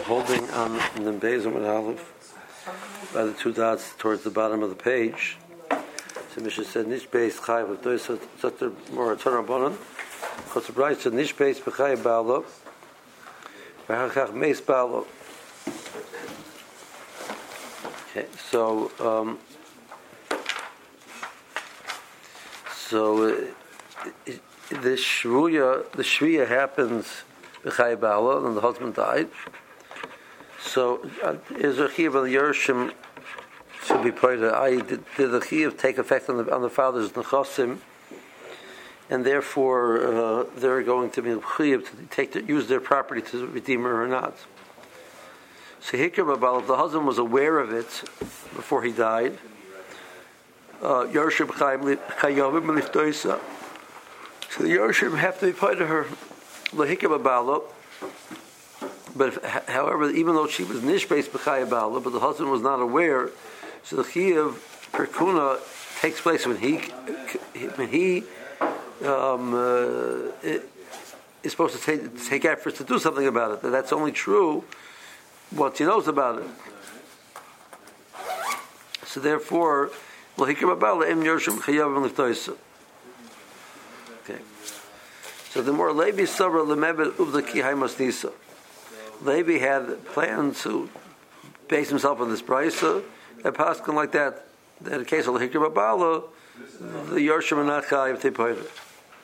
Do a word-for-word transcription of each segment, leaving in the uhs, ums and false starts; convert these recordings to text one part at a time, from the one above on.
holding on the Beis and Aleph by the two dots towards the bottom of the page. So Mishnah said, "Nish beis chayv of dois such more tarabonon." Because the bride said, "Nish beis b'chayv ba'alo, v'hachach meis ba'alo." Okay, so um, so uh, it, the shvuya, the shvuya happens b'chayv ba'alo, and the husband died. So uh, is a chiyuv of the Yerushim should be pointed. I did, did the chiyuv take effect on the on the father's nechasim, and therefore uh, they're going to be chiyuv to take to use their property to redeem her or not. So hikar babal, if the husband was aware of it before he died, Yerushim chayavim liftoisa. So the Yerushim have to be pointed to her. Lahikar babalo. But if, however, even though she was nishbeis b'chayah ba'ala, but the husband was not aware, so the chiyuv perkuna takes place when he when he um, uh, is supposed to take, take efforts to do something about it. That's only true once he knows about it. So therefore, l'hikra ba'ala im yoshim chayavim l'ftoisa. Okay. So the more levi sabra lemebet uvda ki haymas nisa. Levi had planned to base himself on this brisa, and paskin like that. In the case of Hikra Babala, the Yerushim are not chayiv they paid it.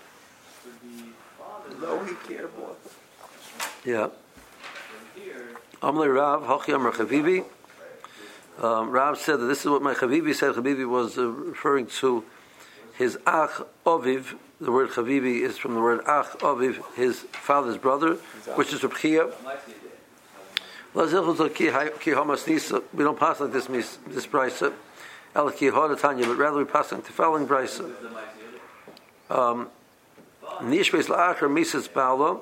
Yeah. Amle Rav Hachi Amar Chavivi. Um, Rav said that this is what my Chavivi said. Chavivi was uh, referring to his ach Aviv. The word Chavivi is from the word ach Aviv, his father's brother, which is Reb Chia. We don't pass like this this brisa, el ki hodatanya, but rather we pass like the following brisa. Nish beis la'achar misas ba'alo,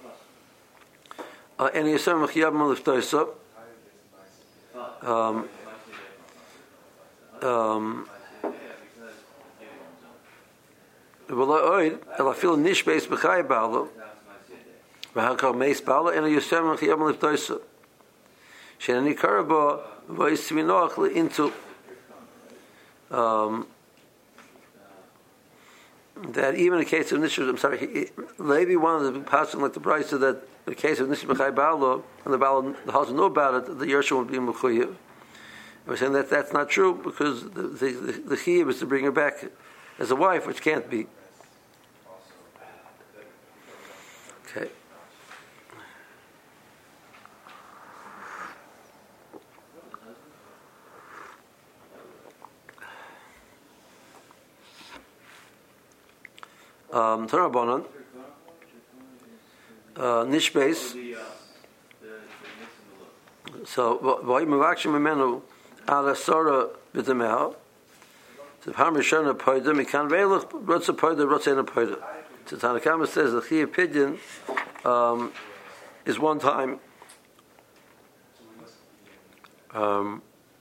and yisem mechiyab maliftoisa. Um, um, v'la'oid el afil nish beis b'chay ba'alo, v'hakal meis ba'alo, and yisem mechiyab maliftoisa. Shenani karabo v'isminoch into um, that even in the case of Nishur, I'm sorry, he, Levi wanted to pass on like the price so that in the case of Nishur b'chai ba'alo, and the ba'alo, the husband knew about it, the Yerushim would be mechuyev. We're saying that that's not true because the the, the, the chiyuv is to bring her back as a wife, which can't be. Okay. Um, Tarabonon, uh, Nishbeis. So, V'ay Mavakshim Mimenu Ala Sora B'Demeha. So, Parmeshana Poida Mikan Veilach Rotsa Poida Rotsena Poida. So, Tanakama says the Chiyuv Pidyon um, is one time. Um,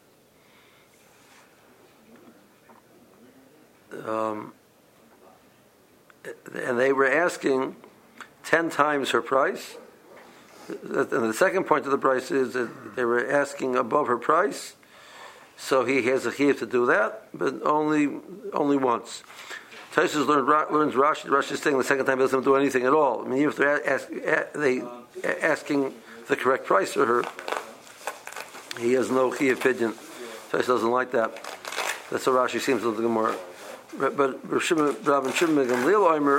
um, and they were asking ten times her price. And the second point of the price is that they were asking above her price, so he has a chiyuv to do that, but only only once. Tosfos learned learns Rashi. Rashi is saying the second time he doesn't do anything at all. I mean, even if they're ask, they asking the correct price for her, he has no chiyuv pidyon. Tosfos doesn't like that. That's what Rashi seems to do more. But Rav Shimon Gamliel Omer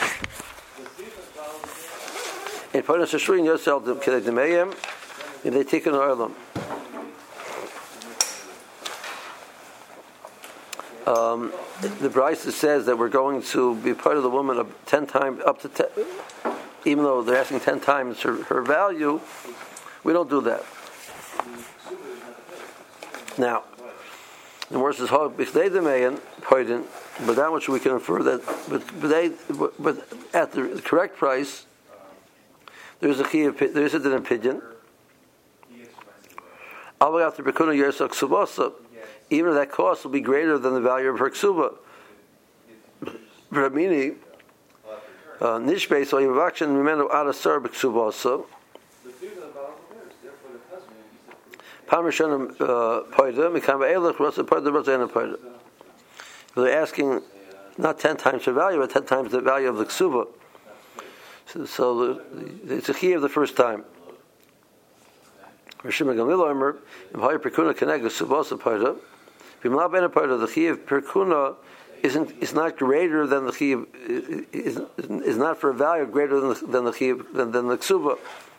in Parnas Hashrin Yosel Kedei Demeim if they take an oilam. Um, the Brisa says that we're going to be part of the woman of ten times up to ten, even though they're asking ten times her, her value. We don't do that. Now. The worst is if they demand poison, but that much we can infer that. But, but they, but at the correct price, there is a chiyuv, there is a din pidyon. After bekuna yersak subasa, even if that cost will be greater than the value of her ksuba. Ramini nishbeis or yivakshon mimenu adasar b'ksubasa. Parmesan Poida, Mikam Elech, Rosa Poida, Rosana Poida. They're asking not ten times her value, but ten times the value of the ksuba. So, so the, it's a key of the first time. Rishim Gamil Omer, Imhaya Perkuna Kenega Subasa Poida. Bimla Ben Poida, the key of Perkuna isn't is not greater than the key of, is, is not for a value greater than the, than the key of, than, than the ksuba.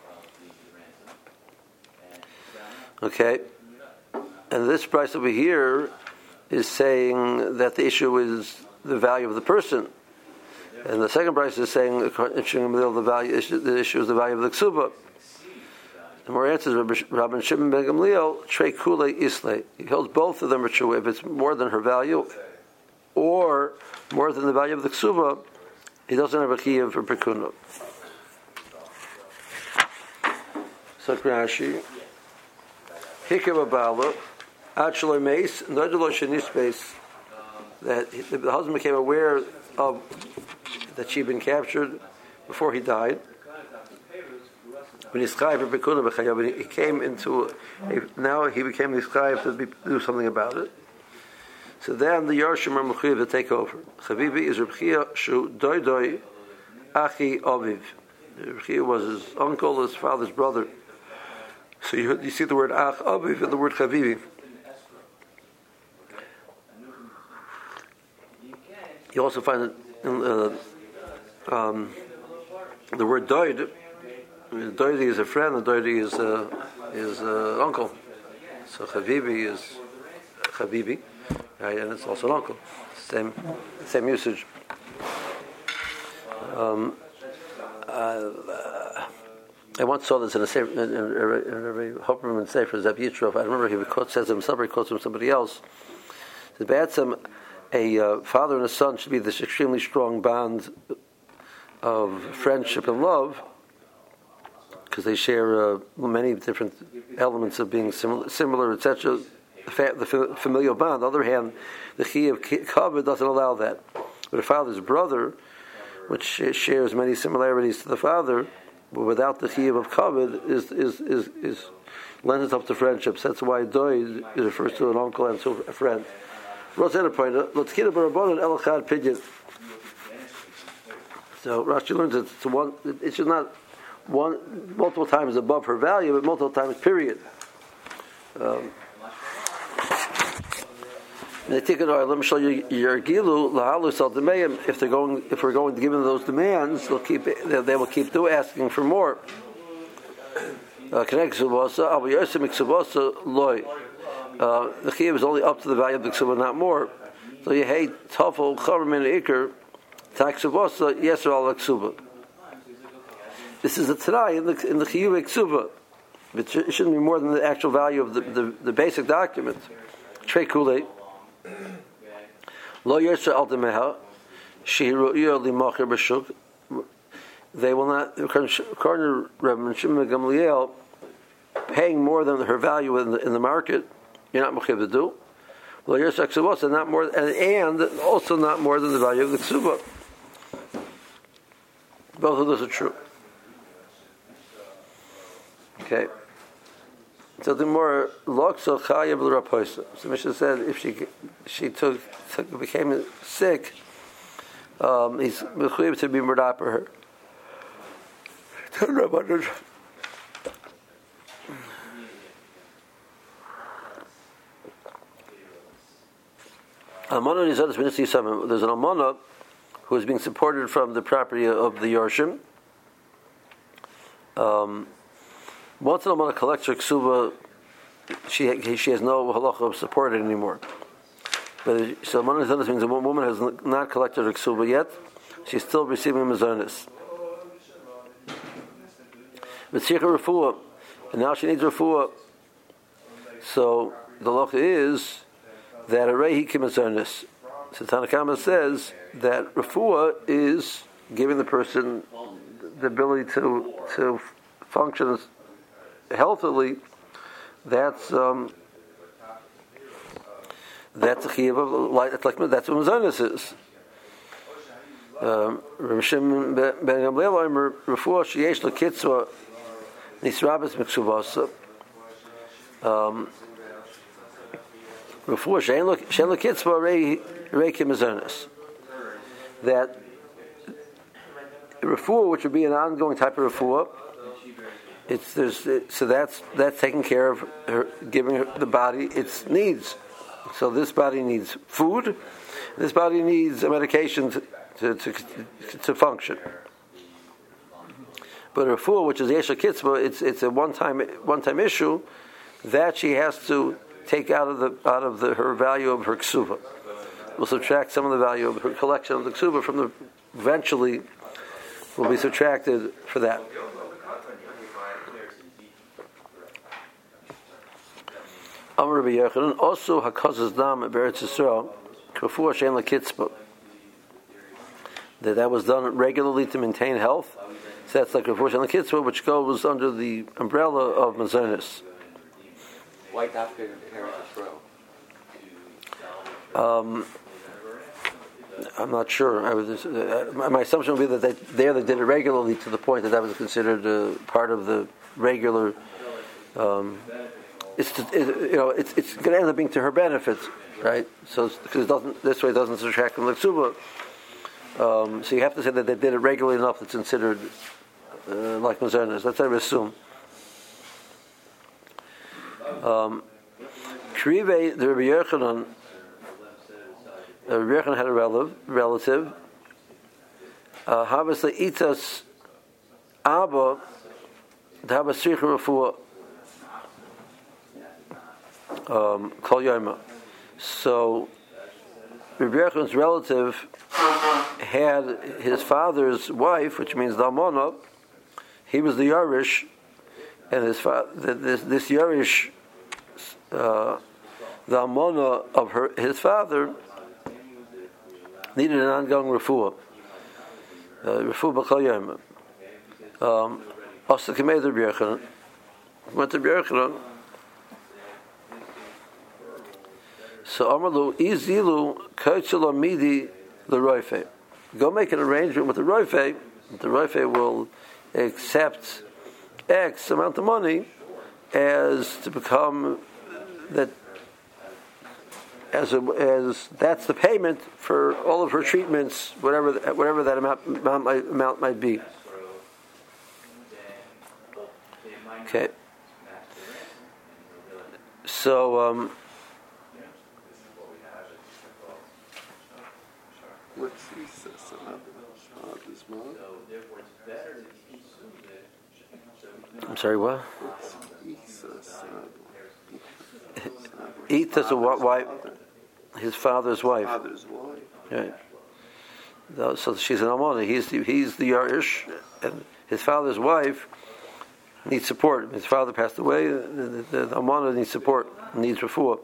Okay, and this price over here is saying that the issue is the value of the person, and the second price is saying the value the issue is the value of the ksuba. The more answers, Rabban Shimon ben Gamliel, Trei Kule Isle. He holds both of them are true. If it's more than her value, or more than the value of the ksuba, he doesn't have a chiyuv for perkuna. So Rashi. Hikav Abala, actually Mace, Nodalo Shanis Base, that the husband became aware of that she'd been captured before he died. When he came into, a, now he became the scribe to be, do something about it. So then the Yarshim are Mechuyev to take over. Chavivi is Reb Chia Shu Doi Doi Achi Aviv. Reb Chia was his uncle, his father's brother. So you, you see the word Ach Aviv and the word Chavivi. You also find it in uh, um, the word Doid. Doidi is a friend, and Doidi is uh, is uh, uncle. So Chavivi is Chavivi, right? And it's also an uncle. Same same usage. Um, uh, I once saw this in a sefer, in a, in a very Hopperman sefer, Zev Yitrov. I remember he quotes, says himself, or he quotes from somebody else. The Ba'atzim, a uh, father and a son should be this extremely strong bond of friendship and love, because they share uh, many different elements of being similar, similar et cetera. The, fa- the familial bond. On the other hand, the chi of kavod doesn't allow that. But a father's brother, which shares many similarities to the father, but without the chiyuv of kavod, is is is is lends itself to friendships. That's why doid refers to an uncle and to a friend. Rosanna pointed, "Lotkina barabon and elachad pidyon." So Rashi learns that it's one. It should not one multiple times above her value, but multiple times period. Um, If they're going, if we're going to give them those demands, they'll keep. They will keep do asking for more. Uh, the chiyuv is only up to the value of the ksuba, not more. So you hate tafel chaver ikr taksubasa yeser al ksuba. This is a t'nai in the in the chiyuv ksuba. It shouldn't be more than the actual value of the the, the basic document. Trei kulei. Lo yesha al demeha, shehiru iyah limacher b'shuk. They will not, according to Rabbi Shimon Gamliel, paying more than her value in the, in the market. You're not mechuyev to do. Lo yesha ksubos, and not more, and, and also not more than the value of the ksuba. Both of those are true. Okay. So the more lokso chayav l'rapoisa. So Mishnah said if she she took, took became sick, um, he's mechuyev to be murdah for her. Almana Nizadas Ministry Summit. There's an almana who is being supported from the property of the Yorshim. Um, Once an almana collects her ksuba, she she has no halacha of support anymore. But so almana nizanos means a woman has not collected her ksuba yet; she's still receiving mizonos. But she refuah, and now she needs refuah. So the halacha is that a reihi kimizonos. So Tanna Kama says that refuah is giving the person the ability to to function healthily. That's um, that's a chiyuv of like that's what mizonos is. Rav Shimon ben Gamliel Omer refuah sheyesh lekitzva nisrabes miksuvasa. Um, before shein lekitzba reikim mezonus, that refuah, which would be an ongoing type of refuah, it's there's it, so that's that's taking care of her, giving her the body its needs. So this body needs food, this body needs a medication to to, to, to function. But refuah, which is yesha kitzba, it's it's a one time one time issue that she has to take out of the out of the her value of her ksuva. We'll subtract some of the value of her collection of the ksuva from the eventually will be subtracted for that. Amar Rabbi Yochanan also hakazas dam be'eretz Yisrael kafua shein lekitzba. That that was done regularly to maintain health. So that's like kafua shein lekitzba, which goes under the umbrella of mazonis. Why after Eretz Yisrael? Um, I'm not sure. I was, uh, my assumption would be that they, there they did it regularly to the point that that was considered uh, part of the regular. Um, it's to, it, you know it's it's going to end up being to her benefit, right? So because it doesn't this way it doesn't subtract from the ksuba. Um, so you have to say that they did it regularly enough that's considered uh, like mazonos. That's what I would assume. Um, Krive, the Rabbi Yochanan, uh, Rabbi Yochanan had a relative, relative. Habas le'itas Abba, Habas Sricha Refuah, Kol Yoma. So, Rabbi Yochanan's relative had his father's wife, which means the Almana. He was the Yarish, and his fa- this this Yarish. Uh, the Almana of her, his father, needed an ongoing refuah. Refuah b'chol yom. Also, came to Rabbi Yochanan. Went to Rabbi Yochanan. So Amalu izilu kotzelo midi l'roife. Go make an arrangement with the roife. The roife will accept X amount of money as to become that as a, as that's the payment for all of her treatments, whatever whatever that amount amount might, amount might be. Okay. So um, what's he says about this month? I'm sorry, what? Eat as a wife, his father's wife. Father's wife. Right. So she's an almana. He's the, he's the Yarish, and his father's wife needs support. His father passed away. The, the, the almana needs support. Needs refuah.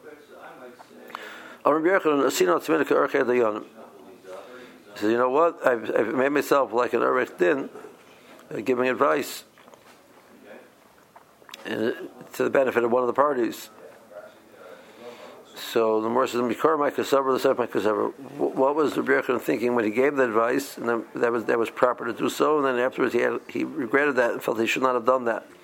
He says, you know what? I've, I've made myself like an Arech Din, uh, giving advice uh, to the benefit of one of the parties. So the Gemara says, "Mikor my kasaver, the seven my kasaver." What was Rabbi Yochanan thinking when he gave the advice, and then that was that was proper to do so, and then afterwards he had, he regretted that and felt he should not have done that.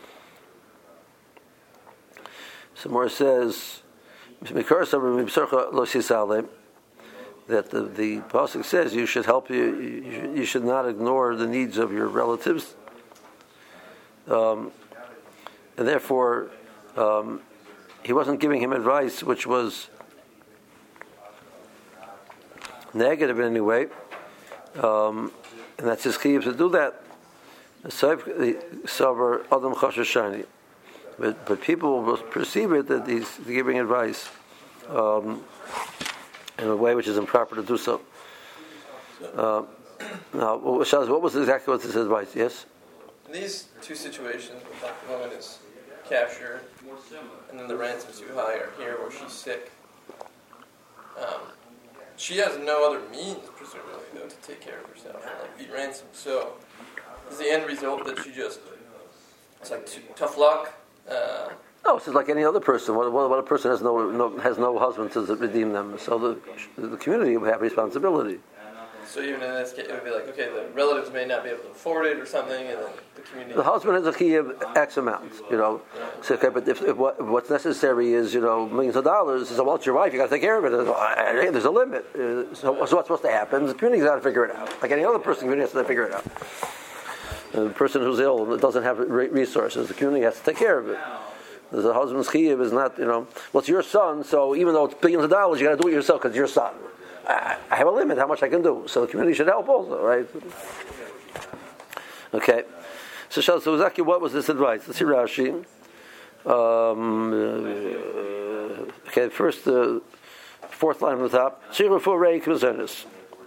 So the Gemara says, "Mikor saver mibsorcha lo sisale," that the the pasuk says you should help you, you should, you should not ignore the needs of your relatives, um, and therefore. Um, He wasn't giving him advice which was negative in any way, um, and that's his chiyuv to do that. But but people will perceive it that he's giving advice um, in a way which is improper to do so. Uh, now, what was exactly what's his advice? Yes. In these two situations, the woman is captured, and then the ransom's too high, or here where she's sick. Um, she has no other means, presumably, though, to take care of herself and like beat ransom. So, is the end result that she just it's like t- tough luck? Uh, no, it's just like any other person. What, what, what a person has no, no has no husband to redeem them. So the the community will have responsibility. So even in this case, it would be like, okay, the relatives may not be able to afford it or something, and then the community. The husband has a chiyuv X amount, you know. So, okay, but if, if what, what's necessary is, you know, millions of dollars, so well, it's your wife, you got to take care of it. Hey, there's a limit. Uh, so, so what's supposed to happen? The community's got to figure it out. Like any other person, the community has to figure it out. Uh, the person who's ill doesn't have resources, the community has to take care of it. The husband's chiyuv is not, you know, well, it's your son, so even though it's billions of dollars, you got to do it yourself because it's your son. I, I have a limit how much I can do, so the community should help also, right? Okay. So, so exactly what was this advice? Let's see Rashi. Um, uh, okay, first, the uh, fourth line from the top. Tzich refuah rei k'mazonos.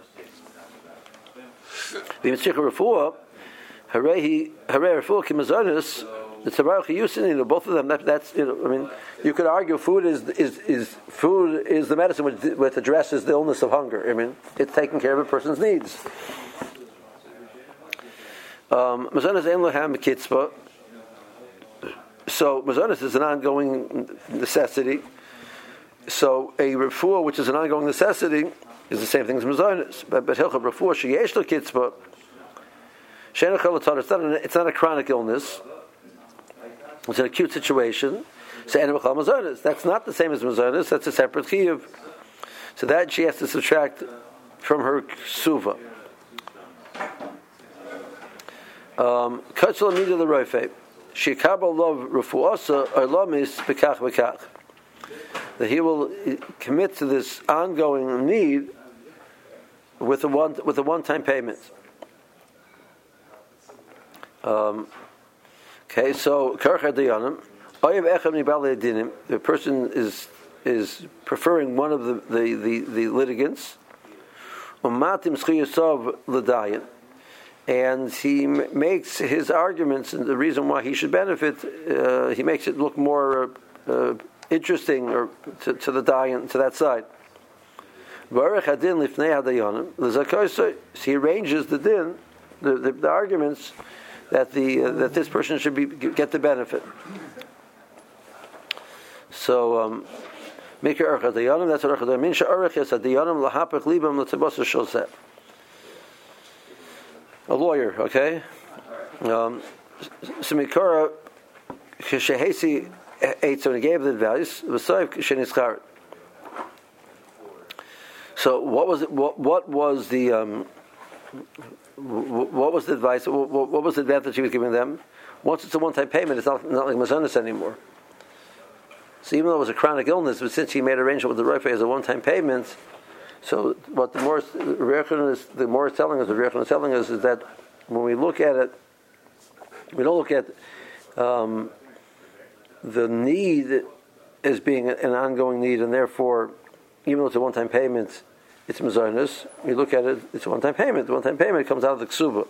V'im tzich refuah, harei harei refuah k'mazonos. The Tabaruch Yusin, you know, both of them. That, that's, you know, I mean, you could argue food is is is food is the medicine which, which addresses the illness of hunger. I mean, it's taking care of a person's needs. Mazonos ein lahem kitzvah. So mazonos is an ongoing necessity. So a refuah, which is an ongoing necessity, is the same thing as mazonos. But but hilchah refuah sheyesh lo kitzvah. It's not a chronic illness. It's an acute situation. So animal mazonos. That's not the same as mazonos. That's a separate chiyuv. So that she has to subtract from her ksuva. Kachel amida the roife. Shekabel lov refuasa olamis bekach bekach. That he will commit to this ongoing need with a one with a one-time payment. Um, okay, so karcha dayanim. The person is is preferring one of the the, the, the litigants, and he makes his arguments and the reason why he should benefit. Uh, he makes it look more uh, interesting or to, to the dayan, to that side. He arranges the din, the, the, the arguments that the uh, that this person should be get the benefit. So, um, make your archa dayanim. That's what archa dayanim means. Archa is a dayanim lahapach libam l'tzibos shoseh. A lawyer, okay. Um, so mikara k'shehesi ate when he gave the advice. V'soiv k'shenischar. So, what was it? What, what was the um, what was the advice? What, what was the advantage he was giving them? Once it's a one-time payment, it's not, not like mazonos anymore. So even though it was a chronic illness, but since he made arrangement with the Roifei as a one-time payment, so what the more is the more is telling us, the Rechon is telling us is that when we look at it, we don't look at um, the need as being an ongoing need, and therefore, even though it's a one-time payment, it's mazonos. We look at it; it's a one-time payment. The one-time payment comes out of the ksuba.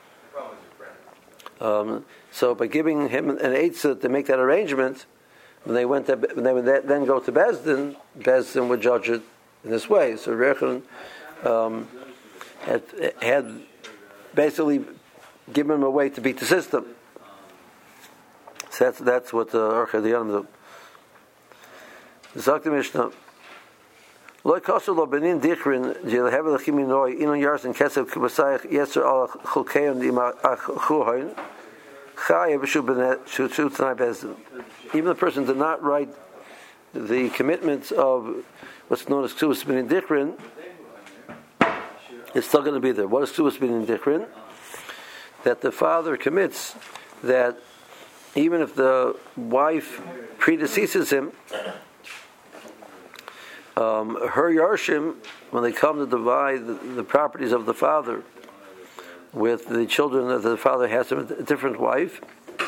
Um, so by giving him an eitzah to make that arrangement. When they went to, when they would then go to Bezdin, Bezdin would judge it in this way. So Rechon um, had, had basically given him a way to beat the system. So that's that's what the Archa Dayanim do. Zok the Mishnah. Lo kosu lo benin dichrin jelehevel chiminoi inon yarsin kesev kubasayich yetzer al chulkeon ima achuhoin chayev shu benet shu shu t'nai Bezdin. Even the person did not write the commitments of what's known as Ksubas B'nin Dichrin, it's still going to be there. What is Ksubas B'nin Dichrin? That the father commits that even if the wife predeceases him, um, her Yarshim, when they come to divide the, the properties of the father with the children that the father has from a different wife,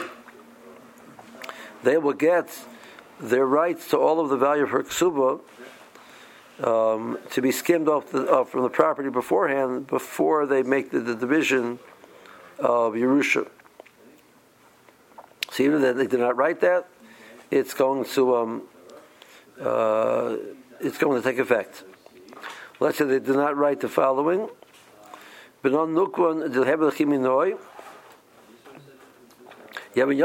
they will get their rights to all of the value of her ksuba um, to be skimmed off, the, off from the property beforehand before they make the, the division of Yerusha. So even if they did not write that, it's going to um, uh, it's going to take effect. Let's say they did not write the following: Benon nukwan dilhebel chiminoi. So the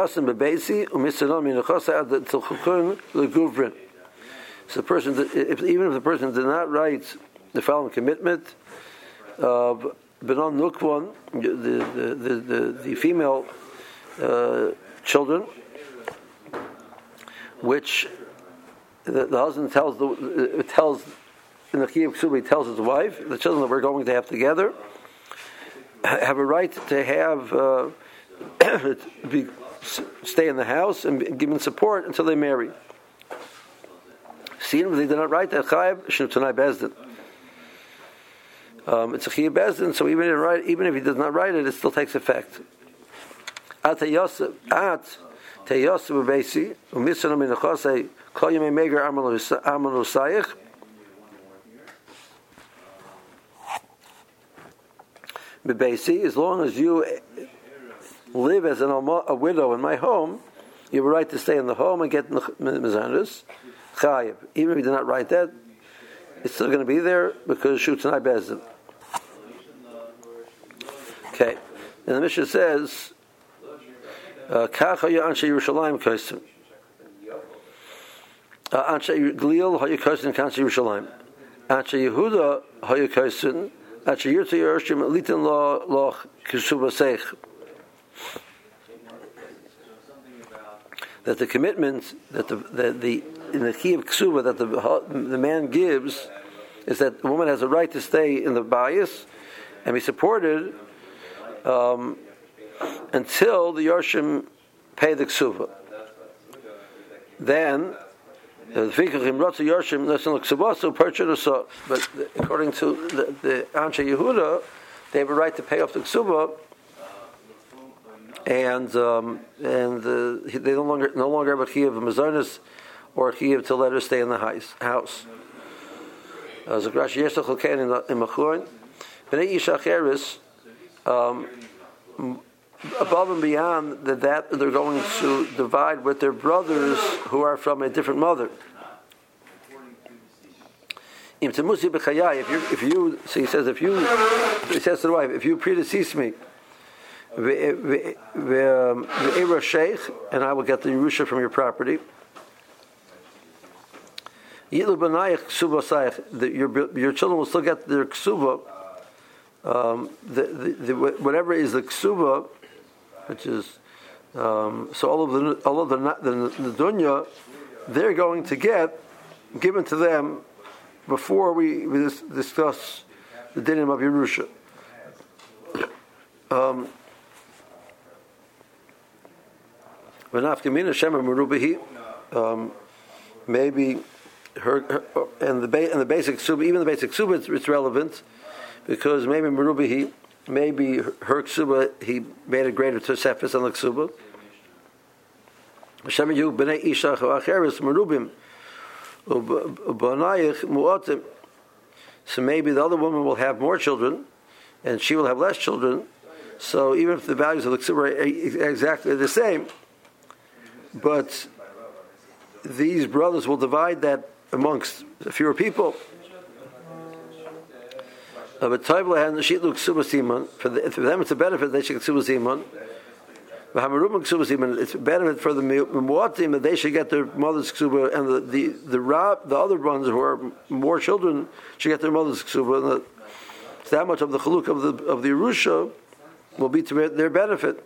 person, if, even if the person did not write the following commitment, of Benon Nukwan, the the the, the, the female uh, children, which the, the husband tells the uh, tells in the Chiyuv Ksuba, he tells his wife, the children that we're going to have together have a right to have uh, be, stay in the house and be given support until they marry. See, if they did not write that Chayav Shnutanai Bezdin. Um, it's a Chiyuv Bezdin, so even if, write, even if he does not write it, it still takes effect. At Teyosef, at Teyosef Ubeisi, Umitzana Min Achosei, Kol Yemei Meger Amanu Sayich. Bebeisi, as long as you live as an, a widow in my home, you have a right to stay in the home and get mezanus. Chayiv. Even if you did not write that, it's still going to be there because Shutanai Bezdin. Okay. And the Mishnah says, Kach haya anshe Yerushalayim kosim. Anshe Glil haya kosim kanshe Yerushalayim. Anshe Yehuda haya kosim. That the commitment that the, the, the in the Chiyuv Ksuba that the the man gives is that the woman has a right to stay in the bayis and be supported um, until the Yorshim pay the Ksuba. Then. But according to the, the Anshe Yehuda, they have a right to pay off the Ksuba, and um, and uh, they no longer no longer have a Chiyuv of Mazonis or a Chiyuv to let her stay in the house. As a Rashi Yeshach Lokein in Machurin, Bnei Isha Cheres, above and beyond that, that they're going to divide with their brothers who are from a different mother. If you, if you, so he says, if you, he says to the wife, if you predecease me, and I will get the Yerusha from your property. Your, your children will still get their ksuba. Um, the, the, the, whatever is the ksuba, which is um, so all of the all of the the, the dunya, they're going to get given to them before we, we discuss the dinim of Yerusha. Um, um, maybe her, her and the ba- and the basic suba, even the basic suba, it's, it's relevant because maybe merubihi, maybe her, her ksuba, he made a greater tosefes on the ksuba. Hashem yu bnei isha acheres merubim ubanayich muatim. So maybe the other woman will have more children, and she will have less children. So even if the values of the ksuba are exactly the same, but these brothers will divide that amongst fewer people. For, the, for them it's a benefit they should get ksuba siman. It's a benefit for the muatim that they should get their mother's ksuba, and the the the, rab, the other ones who are more children should get their mother's ksuba. And the, that much of the chaluk of the of the Yerusha will be to their benefit.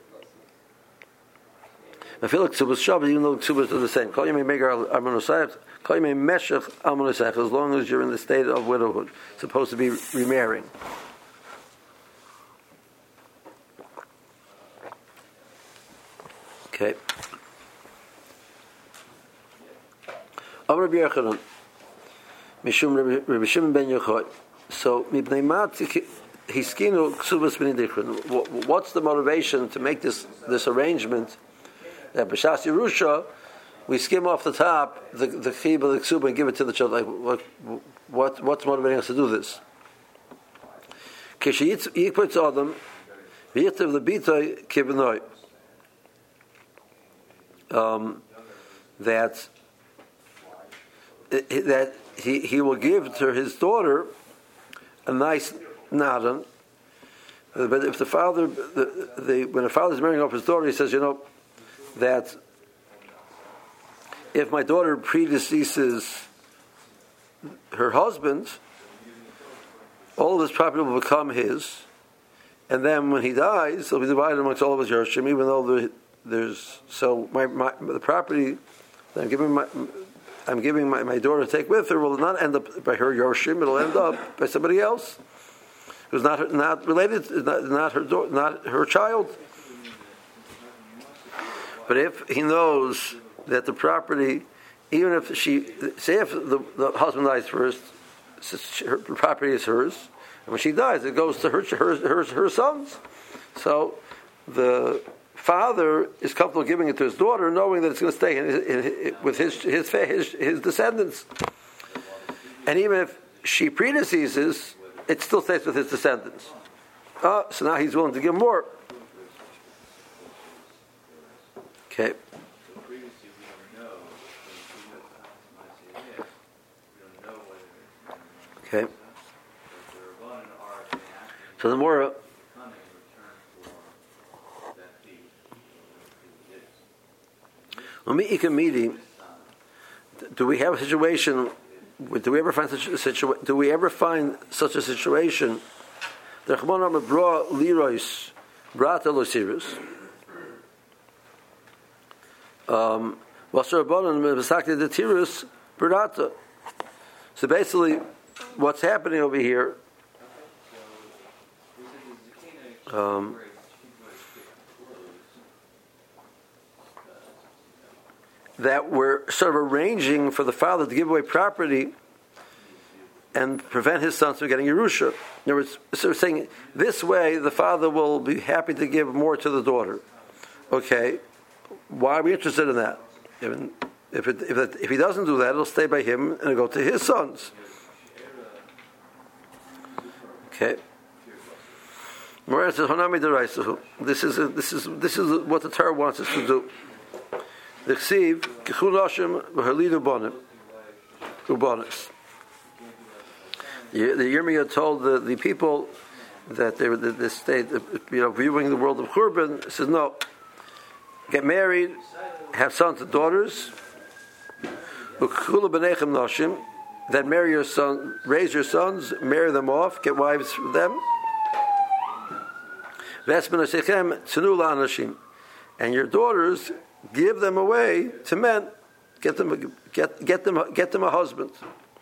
I feel like ksubas Shabbat, even though ksubas are the same. Call you may make almanosayach, call you may meshach almanosayach, as long as you're in the state of widowhood, supposed to be remarrying. Okay. Amar Rabbi Yochanan, Mishum Rabbi Shimon ben Yochai. So mibnei mat hiskinu ksubas b'nei dichron. What's the motivation to make this this arrangement? That b'shas Yerusha, we skim off the top the the chiyuv of the ksuba and give it to the children. Like what what what's motivating us to do this? Kishayitz adam v'yitav lebitay kibnoi. Um, that that he he will give to his daughter a nice nadan. But if the father, the, the when the father is marrying off his daughter, he says, you know, that if my daughter predeceases her husband, all of his property will become his, and then when he dies, it'll be divided amongst all of his Yershim, even though there, there's so my, my the property that I'm giving my I'm giving my, my daughter to take with her will not end up by her Yershim. It'll end up by somebody else who's not her, not related, not, not her daughter, not her child. But if he knows that the property, even if she, say if the, the husband dies first, her property is hers, and when she dies, it goes to her her her, her sons. So the father is comfortable giving it to his daughter, knowing that it's going to stay in his, in, with his his, his his descendants. And even if she predeceases, it still stays with his descendants. Uh, so now he's willing to give more. Okay. Okay. So the more do we have a situation? Do we ever find such a situation? Do we ever find such a situation? The Chachamon bra lirois brata losirus. Um, so basically, what's happening over here? Um, that we're sort of arranging for the father to give away property and prevent his sons from getting Yerusha. In other words, so we're saying this way the father will be happy to give more to the daughter. Okay. Why are we interested in that? If, if, it, if, it, if he doesn't do that, it'll stay by him and it'll go to his sons. Okay. This is a, this is this is what the Torah wants us to do. The Chsiv Kechul Hashem v'Halidu Bonim Ubonis. The Yirmiyah told the, the people that they were the, the state, you know, viewing the world of Churban. Says no. Get married, have sons and daughters. Then marry your son, raise your sons, marry them off, get wives for them. And your daughters, give them away to men. Get them, get, get them, get them a husband.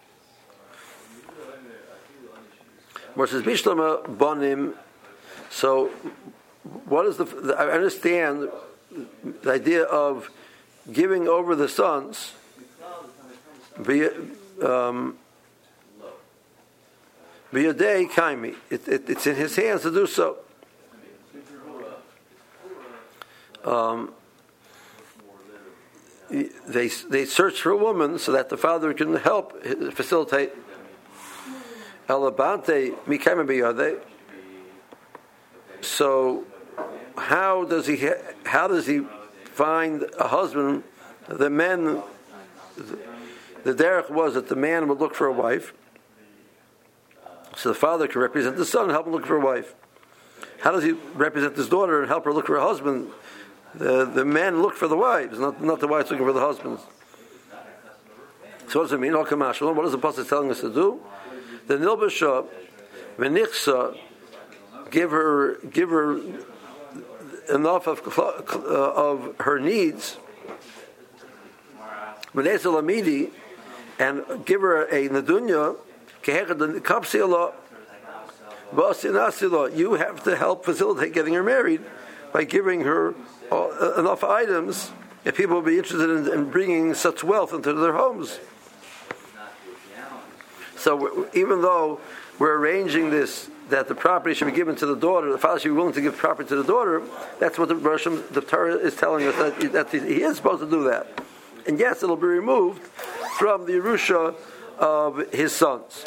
So, what is the? I understand the idea of giving over the sons via um, via day kaimi. It, it, it's in his hands to do so. Um, they they search for a woman so that the father can help facilitate. Elabante mikayim biyadei. So. How does he? How does he find a husband? The men, the derech was that the man would look for a wife, so the father can represent the son and help him look for a wife. How does he represent his daughter and help her look for a husband? The the men look for the wives, not not the wives looking for the husbands. So what does it mean? What is the pasuk telling us to do? The nilbasha, v'nichsa, give her give her. enough of uh, of her needs, and give her a nadunya. You have to help facilitate getting her married by giving her uh, enough items, if people will be interested in, in bringing such wealth into their homes. So even though we're arranging this, that the property should be given to the daughter, the father should be willing to give property to the daughter, that's what the Rosham, the Torah is telling us, that, that he is supposed to do that. And yes, it'll be removed from the Yerusha of his sons.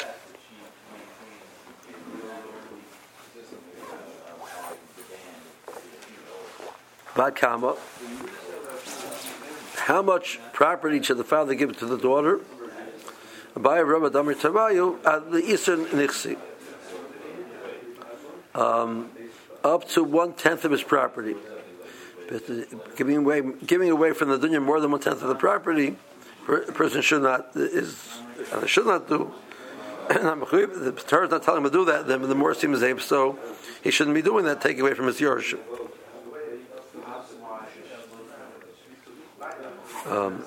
Vad kama? How much property should the father give to the daughter? By Rabbi Damir Tavayu at the Eastern Nixi. Um, up to one tenth of his property. But giving away, giving away from the dunya more than one tenth of the property, a person should not is uh, should not do. the Torah is not telling him to do that, then the more seems ape, so he shouldn't be doing that, take away from his Yerushim. Um,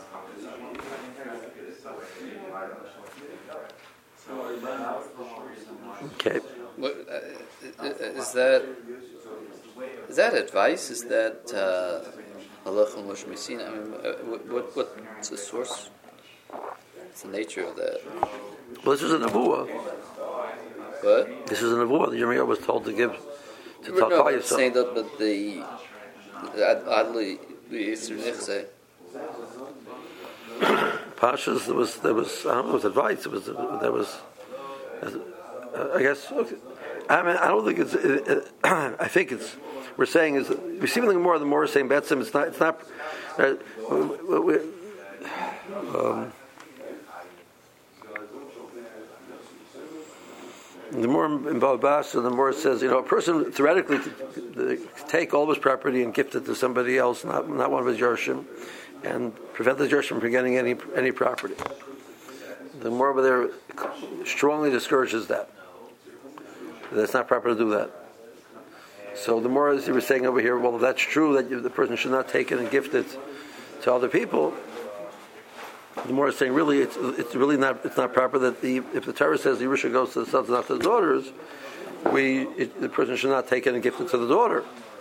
okay. What, uh, is that is that advice? Is that halach and Moshe Messina? I mean, uh, what, what what's the source? What's the nature of that? Well, this is a nevuah. What? This is a nevuah that Yirmiyahu was told to give to no, talk no, about I'm yourself. saying that, but the oddly the Yisr Nichse. Pashas, there was there was I don't know, it was advice. It was there was. I guess. Okay. I mean, I don't think it's. It, it, I think it's. We're saying is we see something more. The more we're saying Betzim. It's not. It's not. Uh, we, we, um, the more in Balbasa, the more it says, you know, a person theoretically could take all of his property and gift it to somebody else, not not one of his Yershim, and prevent the Yershim from getting any any property. The more over there strongly discourages that. That's not proper to do that. So the more, as you were saying over here, well, if that's true, that you, the person should not take it and gift it to other people. The more it's saying, really, it's it's really not it's not proper that the if the Torah says the Yerusha goes to the sons, not to the daughters, we it, the person should not take it and gift it to the daughter.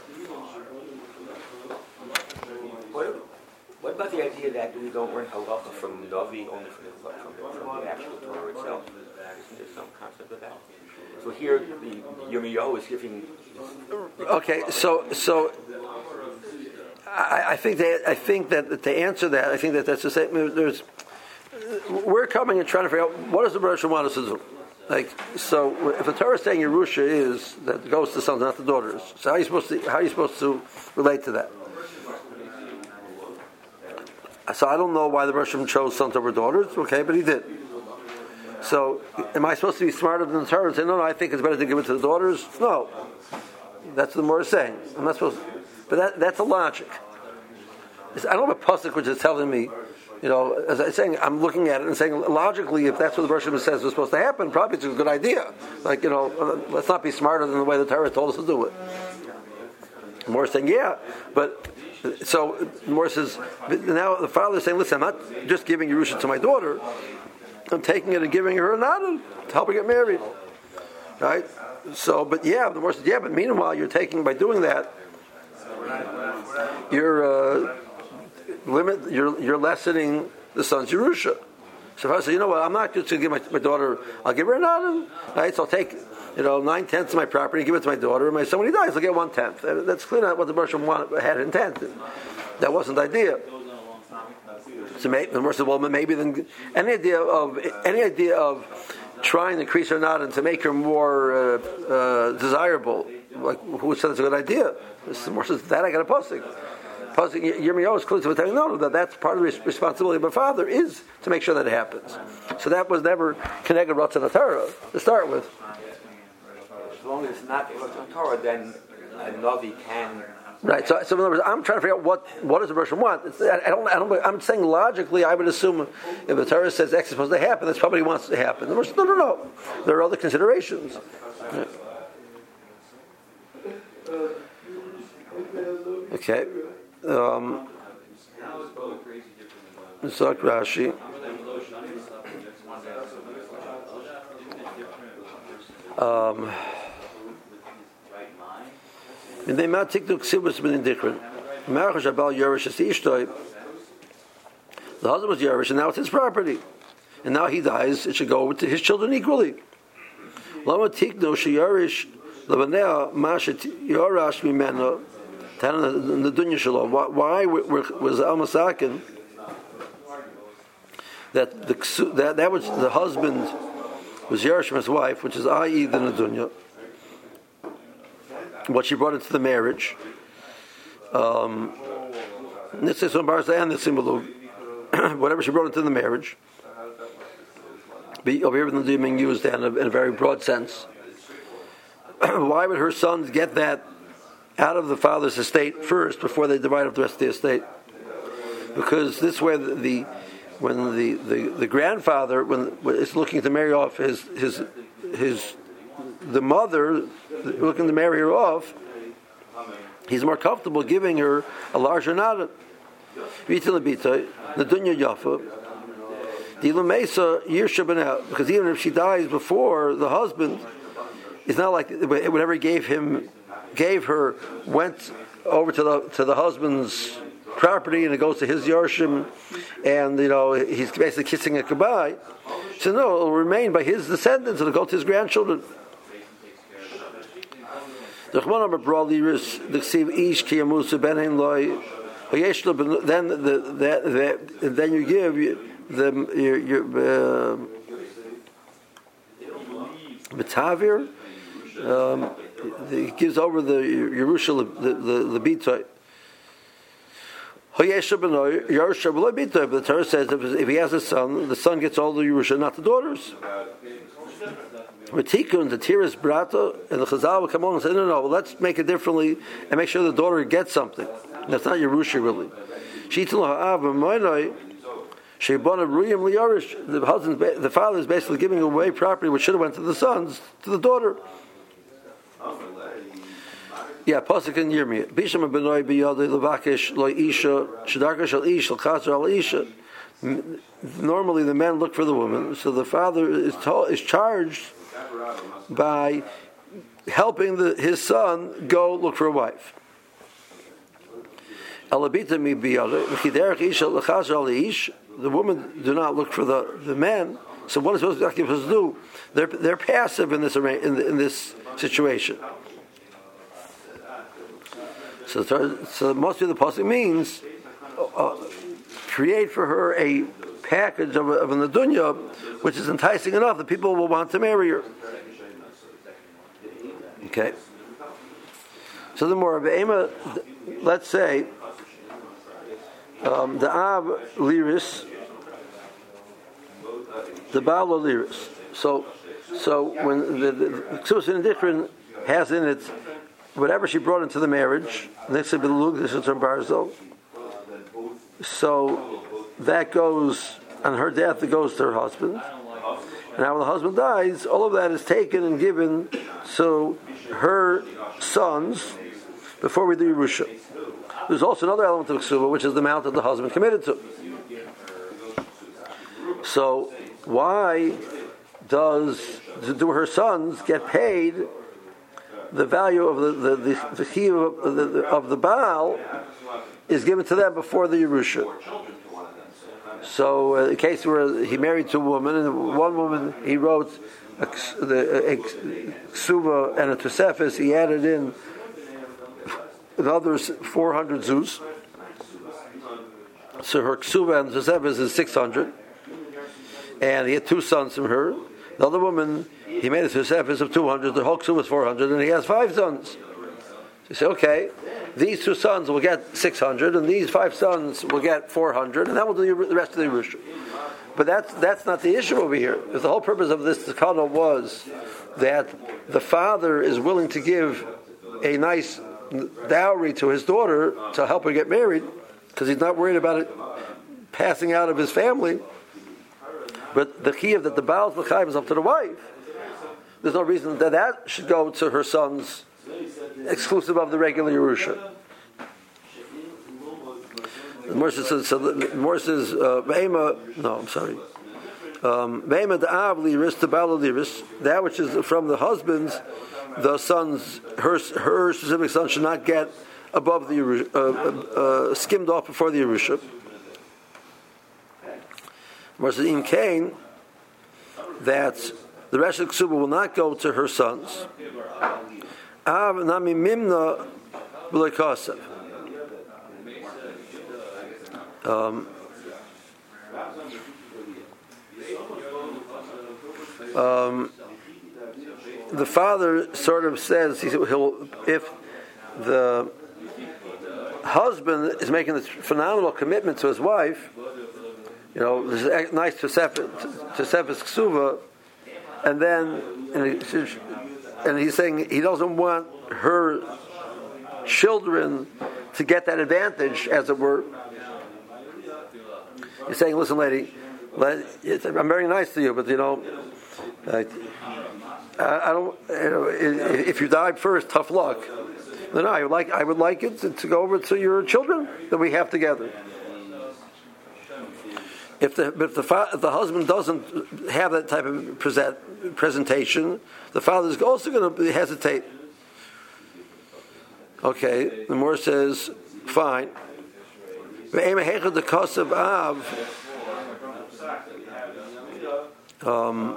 What, what about the idea that we don't learn halacha from Navi only from the, from, from the actual Torah itself? Isn't there some concept of that? So here, the Yirmiyahu is giving. Okay, so so I, I think that I think that to answer that, I think that that's the same. There's we're coming and trying to figure out what does the Baruch want us to do. Like, so if the Torah is saying Yerusha is that goes to sons, not the daughters, so how are you supposed to how are you supposed to relate to that? So I don't know why the Baruch chose sons over daughters. Okay, but he did. So, am I supposed to be smarter than the Torah and say, no, no, I think it's better to give it to the daughters? No. That's what the Gemara is saying. I'm not supposed to. But that, that's a logic. It's, I don't have a pasuk which is telling me, you know, as I'm saying, I'm looking at it and saying, logically, if that's what the Baruch says was supposed to happen, probably it's a good idea. Like, you know, let's not be smarter than the way the Torah told us to do it. The Gemara is saying, yeah, but, so, the Gemara says, now the father is saying, listen, I'm not just giving Yerusha to my daughter, I'm taking it and giving her a nada to help her get married, right? So, but yeah, the more says, yeah, but meanwhile, you're taking by doing that, you're uh, limit, you're you're lessening the son's Yerusha. So if I say, you know what, I'm not just going to give my, my daughter, I'll give her a nada, right? So I'll take, you know, nine tenths of my property, give it to my daughter, and my son when he dies, I'll get one tenth. That's clearly not what the Baruch wanted, had intended. That wasn't the idea. So maybe, the Mercer, well, maybe then any idea of any idea of trying to increase her not and to make her more uh, uh, desirable, like who said it's a good idea? The Mercer says that I got a posting. Posting Yirmiyahu is clear to telling no, that that's part of the responsibility of a father is to make sure that it happens. So that was never connected to the Torah to start with. As long as it's not the Torah, then a Navi can. Right, so, so in other words, I'm trying to figure out what what does the Baruch want. It's, I, I don't, I don't. I'm saying logically, I would assume if the Torah says X is supposed to happen, that's probably what wants to happen. The Baruch, no, no, no. There are other considerations. Yeah. Okay. Um, so Rashi. Um. And they might take the ksibus been different. Marachash abal Yerush is the ishtoi. The husband was Yerush, and now it's his property. And now he dies, it should go to his children equally. Lama tikno she Yerush levanea mashet Yorash mimeno tan the dunya shalom. Why was Almasakin that the that that which the husband was Yerush from his wife, which is that is the dunya. What she brought into the marriage, um, whatever she brought into the marriage, be over here with the being used in a, in a very broad sense. Why would her sons get that out of the father's estate first before they divide up the rest of the estate? Because this way the, the when the, the, the grandfather when, when is looking to marry off his his his the mother looking to marry her off, he's more comfortable giving her a larger nada. Because even if she dies before the husband, it's not like whatever he gave him, gave her, went over to the to the husband's property and it goes to his yarshim, and you know he's basically kissing it goodbye. So no, it'll remain by his descendants. It'll go to his grandchildren. Then the, the, the, then you give the your, your uh, Batavir. Um, he gives over the Yerusha the the, the Bitoy. But the Torah says if, if he has a son, the son gets all the Yerusha, not the daughters. Tikun, the Tiras Brata, and the Chazal will come on and say, no, no, well, let's make it differently and make sure the daughter gets something. That's not Yerusha, really. The husband, the father is basically giving away property which should have went to the sons, to the daughter. Yeah, Pasuk in Yirmiyah. Bisham b'noi b'yadei levakish lo isha shedarka shel ish l'chaser al isha. Normally, the men look for the woman, so the father is told, is charged by helping the, his son go look for a wife. The women do not look for the, the men. So what is supposed to, supposed to do? They're they're passive in this in, the, in this situation. So so most of the pasuk means uh, create for her a package of, of an adunya which is enticing enough that people will want to marry her. Okay. So the more of Ema, let's say um, the Av Liris, the Baal Liris. So so when the Ksus in Dikrin has in it whatever she brought into the marriage, next to Bilug, this is her Barzo. So that goes, on her death, it goes to her husband. And now when the husband dies, all of that is taken and given to her sons before we do Yerusha. There's also another element of Ksuba, which is the amount that the husband committed to. So why does do her sons get paid the value of the the the, the key of the, of the Baal is given to them before the Yerusha. So, uh, the case where he married two women, and one woman he wrote a, the, a, Ksuba and a Tosefes, he added in another four hundred zuz. So her Ksuba and Tosefes is six hundred, and he had two sons from her. The other woman, he made a Tosefes of two hundred, the whole Ksuba was four hundred, and he has five sons. So you say, okay, these two sons will get six hundred, and these five sons will get four hundred, and that will do the rest of the Yerusha. But that's that's not the issue over here. Because the whole purpose of this Takana was that the father is willing to give a nice dowry to his daughter to help her get married, because he's not worried about it passing out of his family. But the chiyuv that the Baal's l'chayiv is up to the wife, there's no reason that that should go to her sons, exclusive of the regular Yerusha. The Morse says, so the Morse says, Be'ema, no, I'm sorry. Be'ema da'av liris, the Baal liris, that which is from the husbands, the sons, her her specific son should not get above the Yerusha, uh, uh, skimmed off before the Yerusha. Morse says, Im Kain, that the rest of the Ksuba will not go to her sons. Av nami mimna b'leikasav. Um, um, the father sort of says he he'll if the husband is making this phenomenal commitment to his wife, you know, this is nice to Tosefes Ksuva, and then and, he, and he's saying he doesn't want her children to get that advantage, as it were. You're saying, listen, lady, let, I'm very nice to you, but you know, I, I don't. You know, if you died first, tough luck. No, no, I would like I would like it to, to go over to your children that we have together. If the if the fa- if the husband doesn't have that type of present, presentation, the father is also going to hesitate. Okay, the Moor says, fine. Um,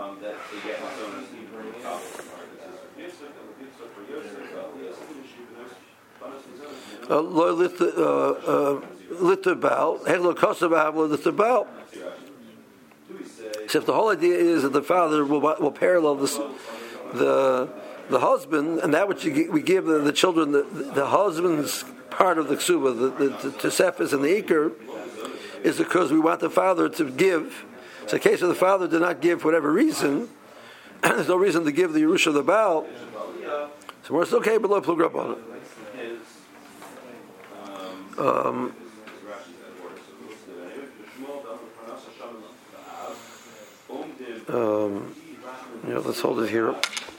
Except the whole idea is that the father will, will parallel this, the the husband, and that which you, we give the, the children, the, the husband's part of the ksuba, the, the, the Tosefes and the Iker, is because we want the father to give. So in case of the father did not give for whatever reason, there's no reason to give the Yerusha of the Baal. So we're still okay, but low plug up on it. Um, um, yeah, let's hold it here.